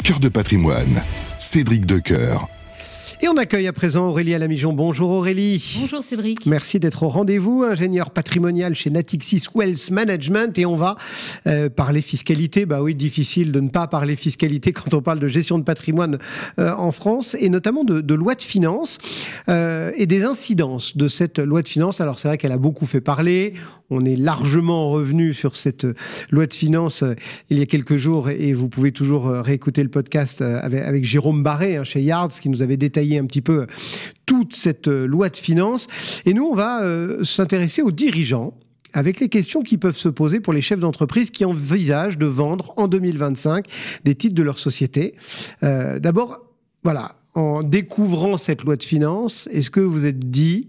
Cœur de patrimoine, Cédric Decoeur. Et on accueille à présent Aurélie Alamijon. Bonjour Aurélie. Bonjour Cédric. Merci d'être au rendez-vous, ingénieur patrimonial chez Natixis Wealth Management. Et on va parler fiscalité. Bah oui, difficile de ne pas parler fiscalité quand on parle de gestion de patrimoine en France, et notamment de loi de finances et des incidences de cette loi de finances. Alors c'est vrai qu'elle a beaucoup fait parler. On est largement revenu sur cette loi de finances il y a quelques jours, et vous pouvez toujours réécouter le podcast avec Jérôme Barré chez Yards, qui nous avait détaillé un petit peu toute cette loi de finances. Et nous, on va s'intéresser aux dirigeants, avec les questions qui peuvent se poser pour les chefs d'entreprise qui envisagent de vendre en 2025 des titres de leur société. D'abord, voilà, en découvrant cette loi de finances, est-ce que vous vous êtes dit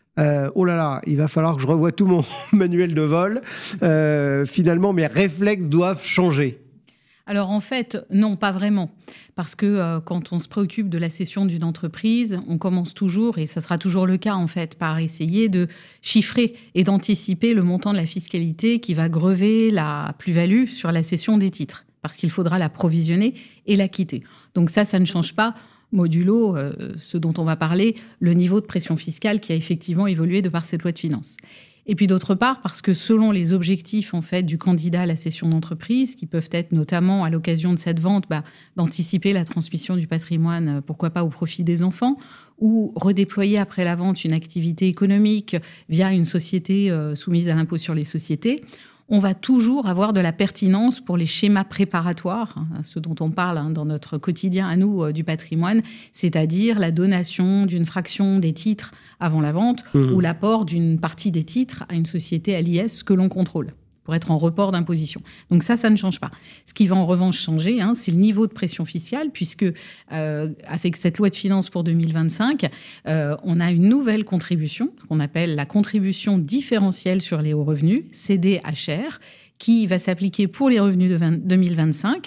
oh là là, il va falloir que je revoie tout mon manuel de vol, finalement mes réflexes doivent changer? Alors en fait, non, pas vraiment. Parce que quand on se préoccupe de la cession d'une entreprise, on commence toujours, et ça sera toujours le cas en fait, par essayer de chiffrer et d'anticiper le montant de la fiscalité qui va grever la plus-value sur la cession des titres. Parce qu'il faudra la provisionner et la quitter. Donc ça ne change pas, modulo ce dont on va parler, le niveau de pression fiscale qui a effectivement évolué de par cette loi de finances. Et puis d'autre part, parce que selon les objectifs en fait du candidat à la cession d'entreprise, qui peuvent être notamment à l'occasion de cette vente, d'anticiper la transmission du patrimoine, pourquoi pas au profit des enfants, ou redéployer après la vente une activité économique via une société soumise à l'impôt sur les sociétés, on va toujours avoir de la pertinence pour les schémas préparatoires, ce dont on parle dans notre quotidien à nous du patrimoine, c'est-à-dire la donation d'une fraction des titres avant la vente ou l'apport d'une partie des titres à une société à l'IS que l'on contrôle, pour être en report d'imposition. Donc ça ne change pas. Ce qui va en revanche changer, c'est le niveau de pression fiscale, puisque avec cette loi de finances pour 2025, on a une nouvelle contribution, qu'on appelle la contribution différentielle sur les hauts revenus, CDHR, qui va s'appliquer pour les revenus de 2025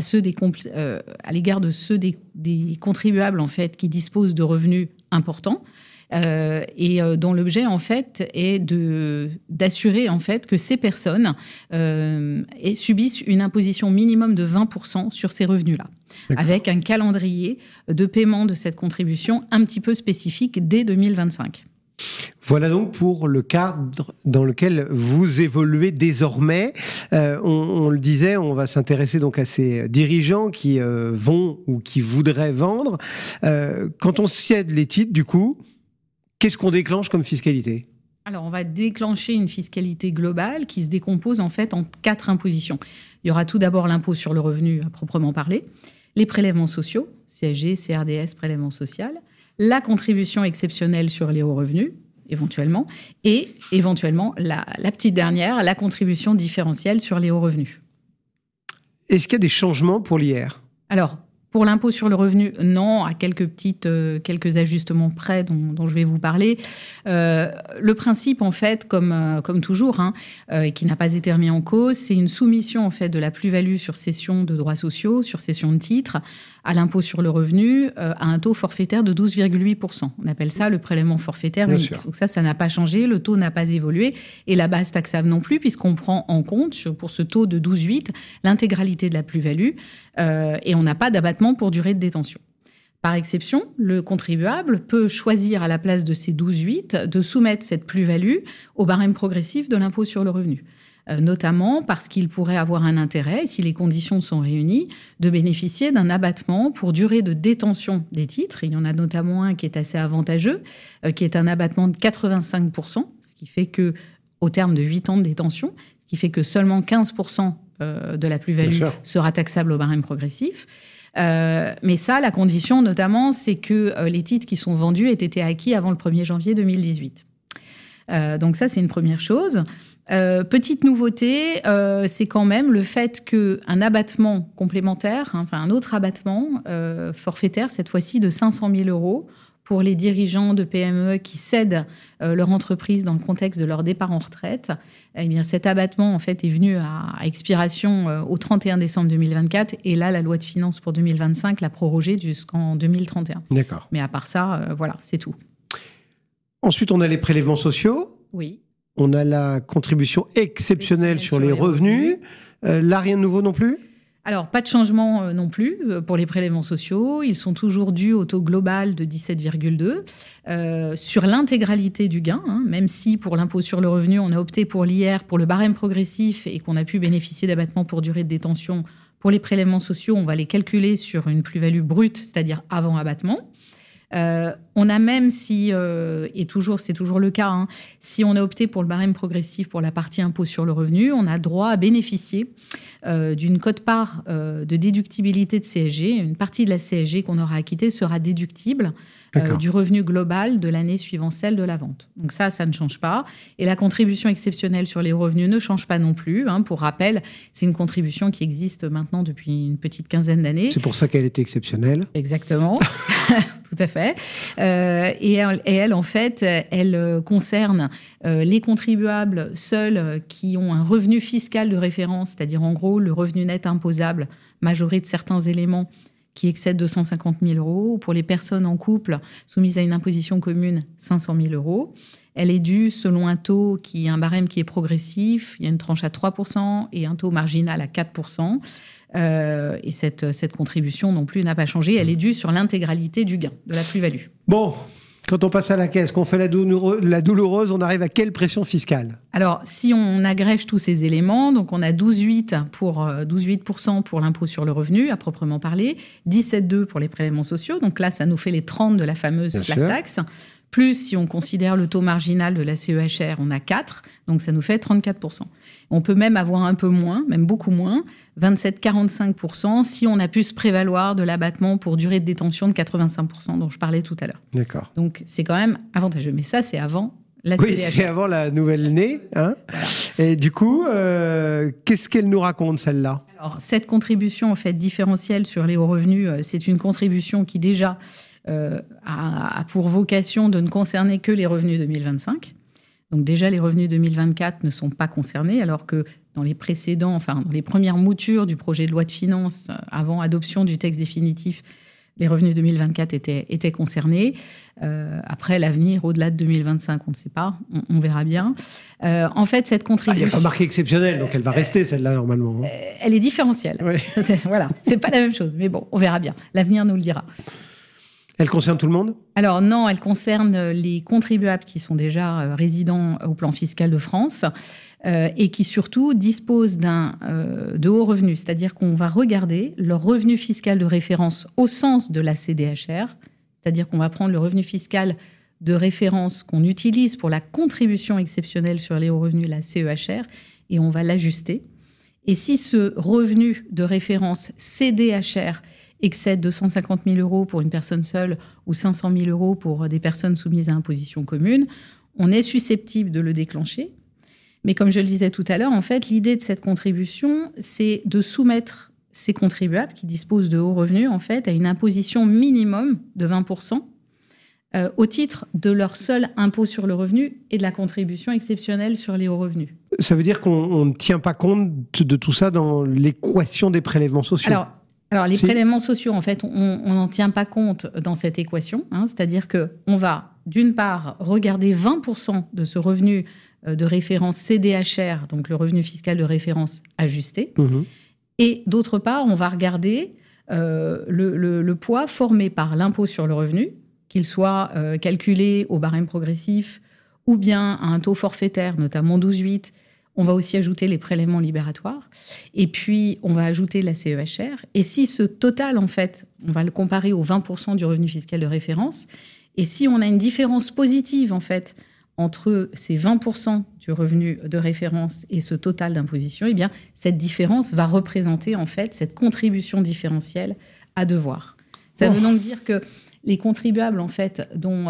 à l'égard de ceux des contribuables en fait, qui disposent de revenus importants, et dont l'objet en fait est d'assurer en fait que ces personnes subissent une imposition minimum de 20% sur ces revenus-là, avec un calendrier de paiement de cette contribution un petit peu spécifique dès 2025. Voilà donc pour le cadre dans lequel vous évoluez désormais. On le disait, on va s'intéresser donc à ces dirigeants qui vont ou qui voudraient vendre. Quand on cède les titres, du coup, qu'est-ce qu'on déclenche comme fiscalité ? Alors, on va déclencher une fiscalité globale qui se décompose en fait en 4 impositions. Il y aura tout d'abord l'impôt sur le revenu à proprement parler, les prélèvements sociaux, CSG, CRDS, prélèvement social, la contribution exceptionnelle sur les hauts revenus, éventuellement, et éventuellement la petite dernière, la contribution différentielle sur les hauts revenus. Est-ce qu'il y a des changements pour l'IR ? Alors, pour l'impôt sur le revenu, non, à quelques ajustements près dont je vais vous parler. Le principe, en fait, comme toujours, qui n'a pas été remis en cause, c'est une soumission en fait de la plus-value sur cession de droits sociaux, sur cession de titres, à l'impôt sur le revenu, à un taux forfaitaire de 12,8%. On appelle ça le prélèvement forfaitaire unique. Donc ça n'a pas changé, le taux n'a pas évolué, et la base taxable non plus, puisqu'on prend en compte, pour ce taux de 12,8, l'intégralité de la plus-value, et on n'a pas d'abattement pour durée de détention. Par exception, le contribuable peut choisir à la place de ces 12,8 de soumettre cette plus-value au barème progressif de l'impôt sur le revenu. Notamment parce qu'il pourrait avoir un intérêt, si les conditions sont réunies, de bénéficier d'un abattement pour durée de détention des titres. Il y en a notamment un qui est assez avantageux, qui est un abattement de 85%, ce qui fait que, au terme de 8 ans de détention, ce qui fait que seulement 15% de la plus-value sera taxable au barème progressif. Mais ça, la condition notamment, c'est que les titres qui sont vendus aient été acquis avant le 1er janvier 2018. Donc ça, c'est une première chose. Petite nouveauté, c'est quand même le fait qu'un abattement complémentaire, un autre abattement forfaitaire, cette fois-ci de 500 000 € pour les dirigeants de PME qui cèdent leur entreprise dans le contexte de leur départ en retraite, eh bien cet abattement en fait est venu à expiration au 31 décembre 2024, et là la loi de finances pour 2025 l'a prorogé jusqu'en 2031. D'accord. Mais à part ça, voilà, c'est tout. Ensuite, on a les prélèvements sociaux. Oui. On a la contribution exceptionnelle sur les revenus. Là, rien de nouveau non plus ? Alors, pas de changement non plus pour les prélèvements sociaux. Ils sont toujours dus au taux global de 17,2 sur l'intégralité du gain, même si pour l'impôt sur le revenu, on a opté pour l'IR, pour le barème progressif et qu'on a pu bénéficier d'abattements pour durée de détention. Pour les prélèvements sociaux, on va les calculer sur une plus-value brute, c'est-à-dire avant abattement. On a même si, et c'est toujours le cas, si on a opté pour le barème progressif pour la partie impôt sur le revenu, on a droit à bénéficier d'une quote-part de déductibilité de CSG. Une partie de la CSG qu'on aura acquittée sera déductible du revenu global de l'année suivant celle de la vente. Donc ça ne change pas. Et la contribution exceptionnelle sur les hauts revenus ne change pas non plus. Pour rappel, c'est une contribution qui existe maintenant depuis une petite quinzaine d'années. C'est pour ça qu'elle était exceptionnelle. Exactement, tout à fait. Et elle, en fait, elle concerne les contribuables seuls qui ont un revenu fiscal de référence, c'est-à-dire en gros le revenu net imposable majoré de certains éléments qui excèdent 250 000 euros, ou pour les personnes en couple soumises à une imposition commune, 500 000 euros. Elle est due selon un taux un barème qui est progressif. Il y a une tranche à 3% et un taux marginal à 4%. Et cette contribution non plus n'a pas changé. Elle est due sur l'intégralité du gain, de la plus-value. Bon, quand on passe à la caisse, qu'on fait la douloureuse, on arrive à quelle pression fiscale ? Alors, si on agrège tous ces éléments, donc on a 12,8% pour l'impôt sur le revenu, à proprement parler, 17,2% pour les prélèvements sociaux. Donc là, ça nous fait les 30 de la fameuse flat tax. Plus, si on considère le taux marginal de la CEHR, on a 4, donc ça nous fait 34%. On peut même avoir un peu moins, même beaucoup moins, 27,45%, si on a pu se prévaloir de l'abattement pour durée de détention de 85%, dont je parlais tout à l'heure. D'accord. Donc c'est quand même avantageux, mais ça, c'est avant la CEHR. Oui, c'est avant la nouvelle née. Voilà. Et du coup, qu'est-ce qu'elle nous raconte, celle-là ? Alors, cette contribution, en fait, différentielle sur les hauts revenus, c'est une contribution qui, déjà, a pour vocation de ne concerner que les revenus 2025. Donc déjà, les revenus 2024 ne sont pas concernés, alors que dans les premières moutures du projet de loi de finances, avant adoption du texte définitif, les revenus 2024 étaient concernés. Après, l'avenir, au-delà de 2025, on ne sait pas, on verra bien. En fait, cette contribution... Il n'y a pas marqué exceptionnelle, donc elle va rester, celle-là, normalement. Elle est différentielle. Oui. Voilà, c'est pas la même chose, mais bon, on verra bien. L'avenir nous le dira. Elle concerne tout le monde ? Alors non, elle concerne les contribuables qui sont déjà résidents au plan fiscal de France et qui surtout disposent de hauts revenus. C'est-à-dire qu'on va regarder leur revenu fiscal de référence au sens de la CDHR. C'est-à-dire qu'on va prendre le revenu fiscal de référence qu'on utilise pour la contribution exceptionnelle sur les hauts revenus, la CEHR, et on va l'ajuster. Et si ce revenu de référence CDHR excède 250 000 euros pour une personne seule ou 500 000 euros pour des personnes soumises à imposition commune, on est susceptible de le déclencher. Mais comme je le disais tout à l'heure, en fait, l'idée de cette contribution, c'est de soumettre ces contribuables qui disposent de hauts revenus, en fait, à une imposition minimum de 20% au titre de leur seul impôt sur le revenu et de la contribution exceptionnelle sur les hauts revenus. Ça veut dire qu'on ne tient pas compte de tout ça dans l'équation des prélèvements sociaux ? Alors, les prélèvements sociaux, en fait, on n'en tient pas compte dans cette équation. C'est-à-dire qu'on va, d'une part, regarder 20% de ce revenu de référence CDHR, donc le revenu fiscal de référence ajusté. Mmh. Et d'autre part, on va regarder le poids formé par l'impôt sur le revenu, qu'il soit calculé au barème progressif ou bien à un taux forfaitaire, notamment 12,8%. On va aussi ajouter les prélèvements libératoires. Et puis, on va ajouter la CEHR. Et si ce total, en fait, on va le comparer aux 20% du revenu fiscal de référence, et si on a une différence positive, en fait, entre ces 20% du revenu de référence et ce total d'imposition, eh bien, cette différence va représenter, en fait, cette contribution différentielle à devoir. Ça veut donc dire que les contribuables, en fait, dont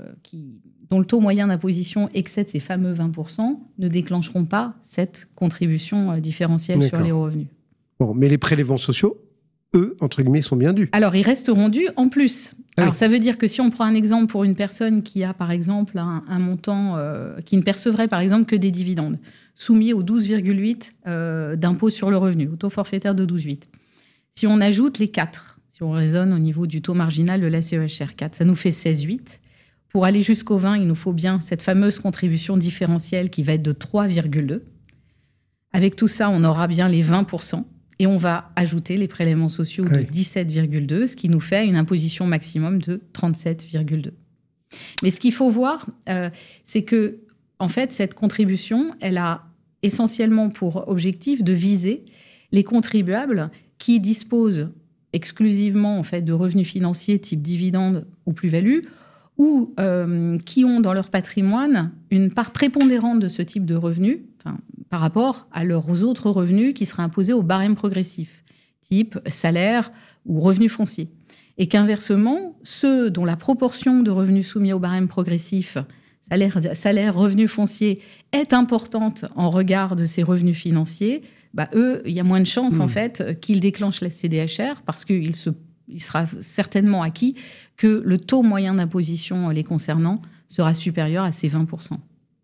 le taux moyen d'imposition excède ces fameux 20%, ne déclencheront pas cette contribution différentielle sur les hauts revenus. Bon, mais les prélèvements sociaux, eux, entre guillemets, sont bien dus. Alors, ils resteront dus en plus. Alors, ça veut dire que si on prend un exemple pour une personne qui a, par exemple, un montant qui ne percevrait, par exemple, que des dividendes, soumis au 12,8 d'impôt sur le revenu, au taux forfaitaire de 12,8. Si on ajoute les 4, si on raisonne au niveau du taux marginal de la CEHR 4, ça nous fait 16,8. Pour aller jusqu'au 20, il nous faut bien cette fameuse contribution différentielle qui va être de 3,2. Avec tout ça, on aura bien les 20%. Et on va ajouter les prélèvements sociaux de 17,2, ce qui nous fait une imposition maximum de 37,2. Mais ce qu'il faut voir, c'est que, en fait, cette contribution, elle a essentiellement pour objectif de viser les contribuables qui disposent exclusivement en fait, de revenus financiers type dividendes ou plus-value, ou qui ont dans leur patrimoine une part prépondérante de ce type de revenus par rapport à leurs autres revenus qui seraient imposés au barème progressif, type salaire ou revenus fonciers. Et qu'inversement, ceux dont la proportion de revenus soumis au barème progressif, salaire, revenus fonciers, est importante en regard de ces revenus financiers, eux, il y a moins de chances en fait qu'ils déclenchent la CDHR parce qu'il sera certainement acquis que le taux moyen d'imposition les concernant sera supérieur à ces 20%.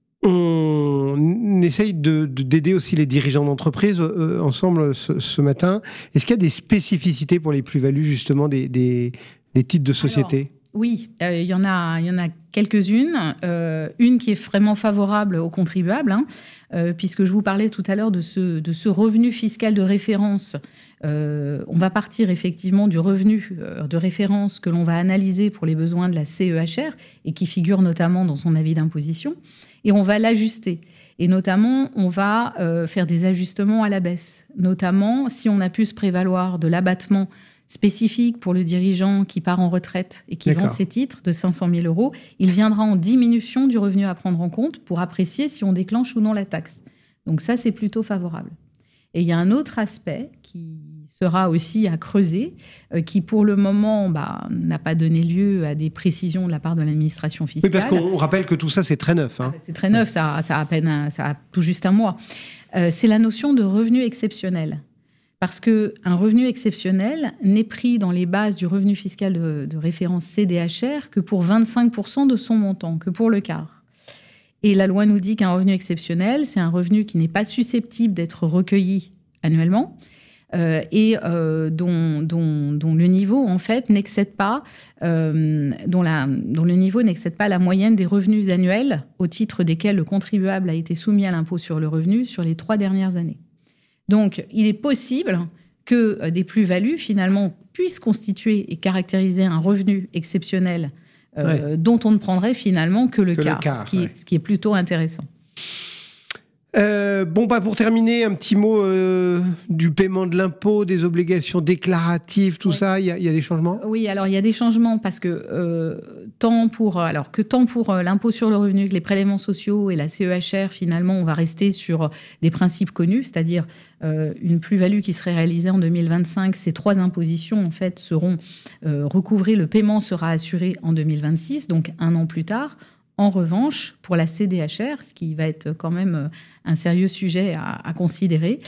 On essaye d'aider aussi les dirigeants d'entreprise ensemble ce matin. Est-ce qu'il y a des spécificités pour les plus-values justement des titres de société ? Oui, il y en a quelques-unes. Une qui est vraiment favorable aux contribuables, puisque je vous parlais tout à l'heure de ce revenu fiscal de référence. On va partir effectivement du revenu de référence que l'on va analyser pour les besoins de la CEHR et qui figure notamment dans son avis d'imposition. Et on va l'ajuster. Et notamment, on va faire des ajustements à la baisse. Notamment, si on a pu se prévaloir de l'abattement spécifique pour le dirigeant qui part en retraite et qui vend ses titres de 500 000 €, il viendra en diminution du revenu à prendre en compte pour apprécier si on déclenche ou non la taxe. Donc ça, c'est plutôt favorable. Et il y a un autre aspect qui sera aussi à creuser, qui pour le moment n'a pas donné lieu à des précisions de la part de l'administration fiscale. Oui, parce qu'on rappelle que tout ça, c'est très neuf. C'est très neuf, ça a tout juste un mois. C'est la notion de revenu exceptionnel. Parce qu'un revenu exceptionnel n'est pris dans les bases du revenu fiscal de référence CDHR que pour 25% de son montant, que pour le quart. Et la loi nous dit qu'un revenu exceptionnel, c'est un revenu qui n'est pas susceptible d'être recueilli annuellement et dont le niveau en fait n'excède pas dont le niveau n'excède pas la moyenne des revenus annuels au titre desquels le contribuable a été soumis à l'impôt sur le revenu sur les 3 dernières années. Donc, il est possible que des plus-values, finalement, puissent constituer et caractériser un revenu exceptionnel dont on ne prendrait finalement que le quart, ce qui est plutôt intéressant. Pour terminer, un petit mot du paiement de l'impôt, des obligations déclaratives, tout ça, il y a des changements ? Oui, alors il y a des changements parce que tant pour l'impôt sur le revenu que les prélèvements sociaux et la CEHR, finalement, on va rester sur des principes connus, c'est-à-dire une plus-value qui serait réalisée en 2025, ces 3 impositions en fait seront recouvrées, le paiement sera assuré en 2026, donc 1 an plus tard. En revanche, pour la CDHR, ce qui va être quand même un sérieux sujet à considérer,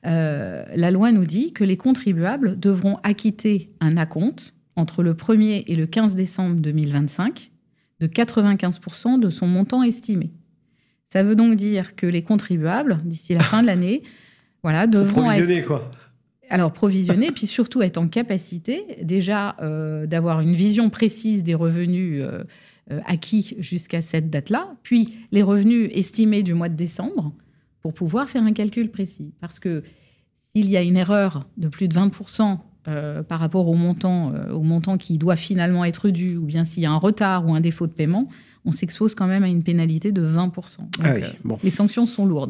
la loi nous dit que les contribuables devront acquitter un acompte entre le 1er et le 15 décembre 2025 de 95% de son montant estimé. Ça veut donc dire que les contribuables, d'ici la fin de l'année, devront provisionner, puis surtout être en capacité déjà d'avoir une vision précise des revenus acquis jusqu'à cette date-là, puis les revenus estimés du mois de décembre, pour pouvoir faire un calcul précis. Parce que s'il y a une erreur de plus de 20% par rapport au montant qui doit finalement être dû, ou bien s'il y a un retard ou un défaut de paiement, on s'expose quand même à une pénalité de 20%. Donc, les sanctions sont lourdes.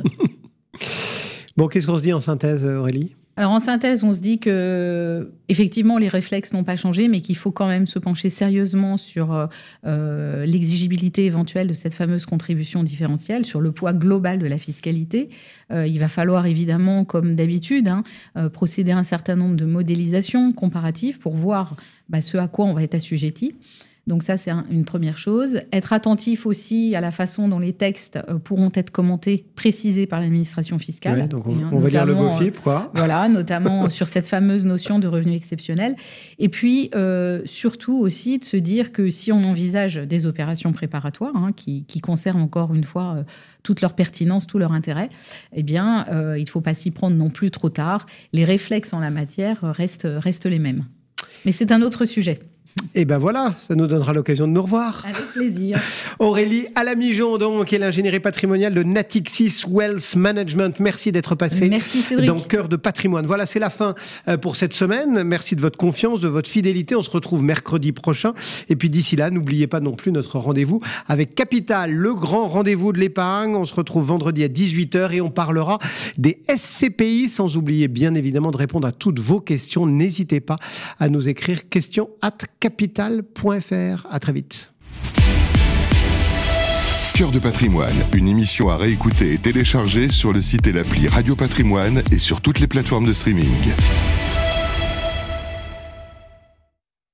Qu'est-ce qu'on se dit en synthèse, Aurélie ? Alors en synthèse, on se dit que effectivement les réflexes n'ont pas changé, mais qu'il faut quand même se pencher sérieusement sur l'exigibilité éventuelle de cette fameuse contribution différentielle, sur le poids global de la fiscalité. Il va falloir évidemment, comme d'habitude, procéder à un certain nombre de modélisations comparatives pour voir ce à quoi on va être assujetti. Donc ça, c'est une première chose. Être attentif aussi à la façon dont les textes pourront être commentés, précisés par l'administration fiscale. Ouais, donc on va lire le BOFIP, quoi. Notamment sur cette fameuse notion de revenu exceptionnel. Et puis, surtout aussi de se dire que si on envisage des opérations préparatoires, qui conservent encore une fois toute leur pertinence, tout leur intérêt, il ne faut pas s'y prendre non plus trop tard. Les réflexes en la matière restent les mêmes. Mais c'est un autre sujet. Et ben voilà, ça nous donnera l'occasion de nous revoir. Avec plaisir. Aurélie Alamijon, donc, qui est l'ingénierie patrimoniale de Natixis Wealth Management. Merci d'être passé. Merci Cédric. Dans Cœur de patrimoine. Voilà, c'est la fin pour cette semaine. Merci de votre confiance, de votre fidélité. On se retrouve mercredi prochain. Et puis d'ici là, n'oubliez pas non plus notre rendez-vous avec Capital, le grand rendez-vous de l'épargne. On se retrouve vendredi à 18h et on parlera des SCPI, sans oublier bien évidemment de répondre à toutes vos questions. N'hésitez pas à nous écrire questions@capital.fr. À très vite. Cœur de patrimoine, une émission à réécouter et télécharger sur le site et l'appli Radio Patrimoine et sur toutes les plateformes de streaming.